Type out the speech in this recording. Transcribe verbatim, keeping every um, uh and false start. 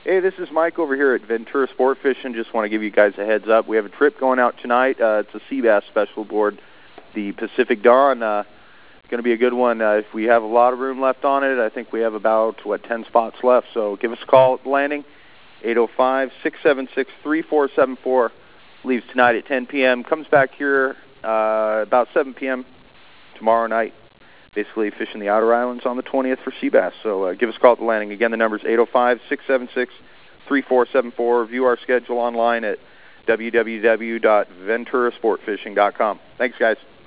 Hey, this is Mike over here at Ventura Sport Fishing. Just want to give you guys a heads up. We have a trip going out tonight. Uh, it's a sea bass special aboard the Pacific Dawn. Uh, it's going to be a good one. Uh, if we have a lot of room left on it, I think we have about, what, ten spots left. So give us a call at the landing, eight oh five, six seven six, three four seven four. Leaves tonight at ten p m Comes back here uh, about seven p m tomorrow night. Basically fishing the outer islands on the twentieth for sea bass. So uh, give us a call at the landing. Again, the number is eight oh five, six seven six, three four seven four. View our schedule online at w w w dot ventura sport fishing dot com. Thanks, guys.